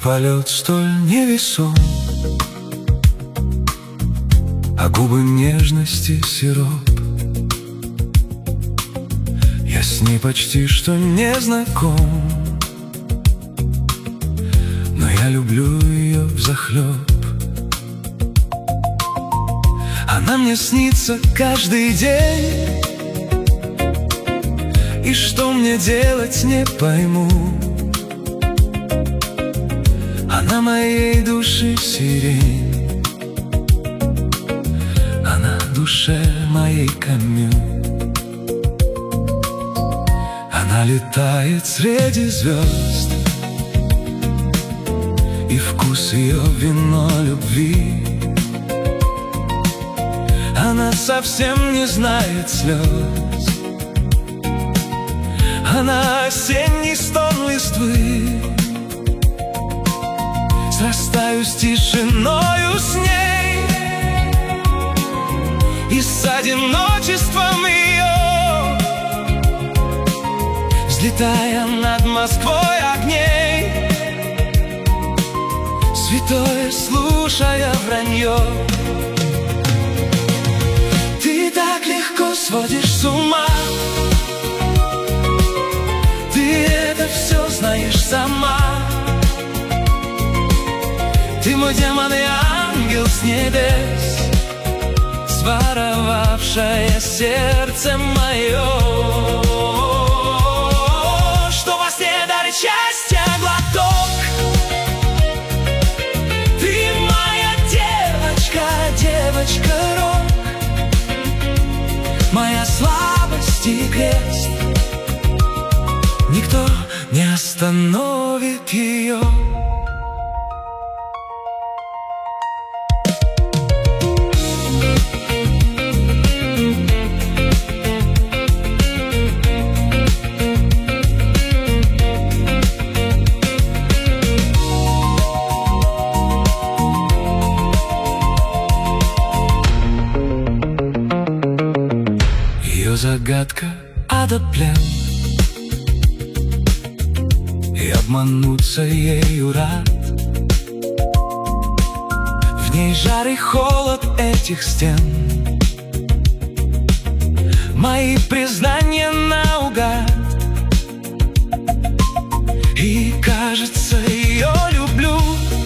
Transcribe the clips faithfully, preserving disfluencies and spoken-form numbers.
полет столь невесом, а губы нежности сироп. Я с ней почти что не знаком, но я люблю ее взахлеб. Она мне снится каждый день, и что мне делать, не пойму. Она моей души сирень, она душе моей камю. Она летает среди звезд, и вкус ее вино любви. Она совсем не знает слез, она осенний стон листвы. Срастаюсь с тишиною с ней и с одиночеством ее, взлетая над Москвой огней, святое слушая вранье. Ты так легко сводишь с ума, ты это все знаешь сама. Ты мой демон и ангел с небес, своровавшая сердце мое, что во сне дарит счастье глоток. Ты моя девочка, девочка-рок, моя слабость и крест. Никто не остановит ее. Загадка, ада плен, и обмануться ею рад. В ней жар и холод этих стен, мои признания наугад. И кажется, ее люблю,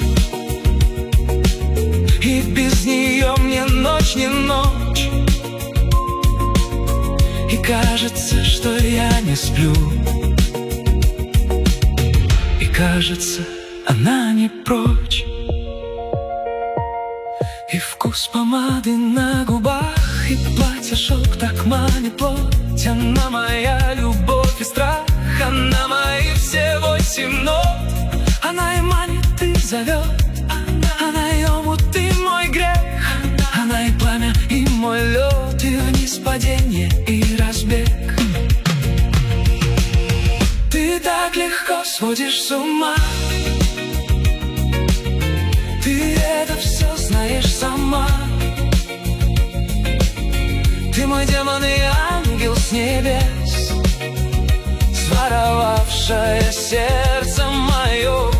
и без нее мне ночь не ночь. И кажется, что я не сплю, и кажется, она не прочь. И вкус помады на губах, и платье шелк так манит плоть. Она моя любовь и страх, она мои все восемь нот. Она и манит, и зовет, она и омут, и мой грех. Она и пламя, и мой лед, и вниз падение, и разбег. Ты так легко сводишь с ума, ты это все знаешь сама. Ты мой демон и ангел с небес, своровавшая сердце мое,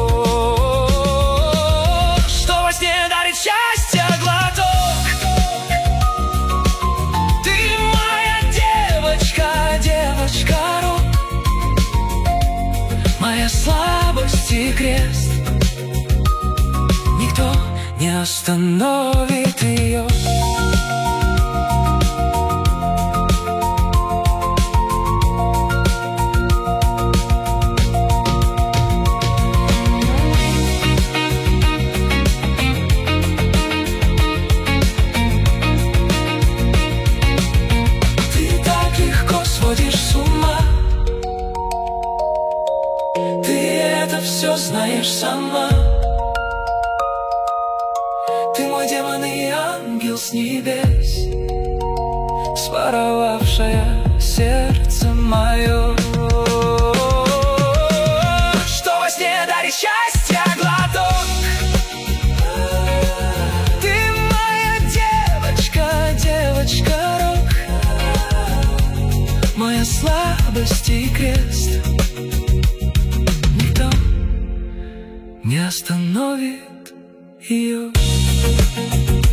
что во сне дарит счастье глоток. Девочка-рок, моя слабость и крест. Никто не остановит ее. Все знаешь сама. Ты мой демон и ангел с небес, своровавшая сердце мое, что во сне дарит счастье глоток. Ты моя девочка, девочка-рок, моя слабость и крест. Не не остановит ее.